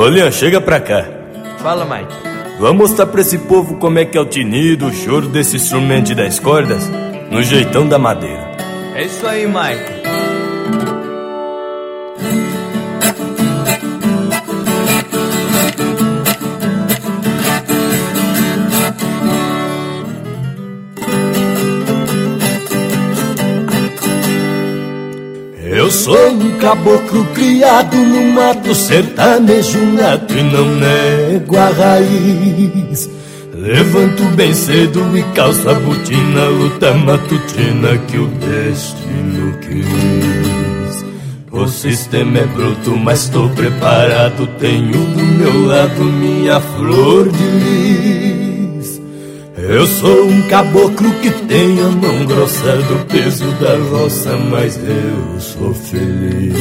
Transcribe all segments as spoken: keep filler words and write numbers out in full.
Ô, Lian, chega pra cá. Fala, Mike. Vamos mostrar pra esse povo como é que é o tinido, o choro desse instrumento de dez cordas, no jeitão da madeira. É isso aí, Mike. Eu sou um caboclo criado no mato, sertanejo nato e não nego a raiz. Levanto bem cedo e calço a botina, luta matutina que o destino quis. O sistema é bruto, mas tô preparado, tenho do meu lado minha flor de lis. Eu sou um caboclo que tem a mão grossa do peso da roça, mas eu sou feliz.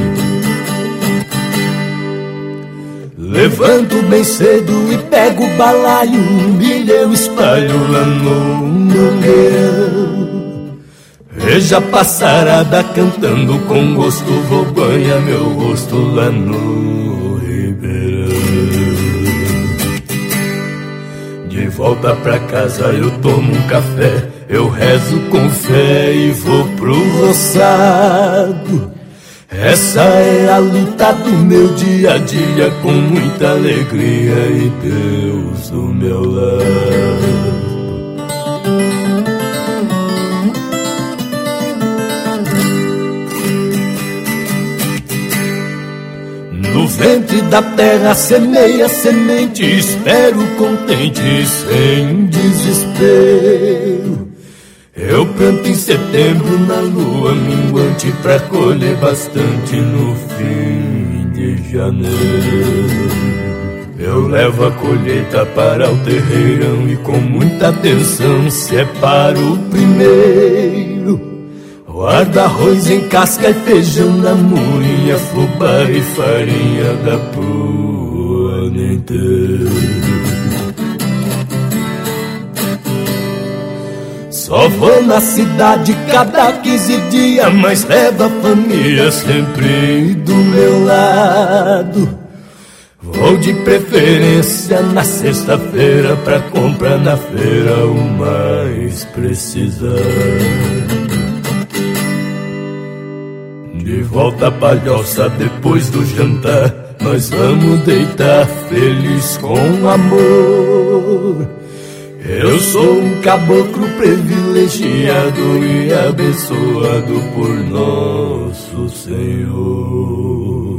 Levanto bem cedo e pego o balaio, um milho eu espalho lá no mangueirão. Veja a passarada cantando com gosto, vou banhar meu rosto lá no ribeirão. De volta pra casa eu tomo um café, eu rezo com fé e vou pro roçado. Essa é a luta do meu dia a dia, com muita alegria e Deus do meu lado. No ventre da terra semeia semente, espero contente sem desespero. Eu planto em setembro na lua minguante, pra colher bastante no fim de janeiro. Eu levo a colheita para o terreirão e com muita atenção separo o primeiro. Guardo arroz em casca e feijão na moinha, fubá e farinha da pro ano inteiro. Só vou na cidade cada quinze dias, mas levo a família sempre do meu lado. Vou de preferência na sexta-feira pra comprar na feira o mais precisado. De volta à palhoça depois do jantar, nós vamos deitar feliz com amor. Eu sou um caboclo privilegiado e abençoado por nosso Senhor.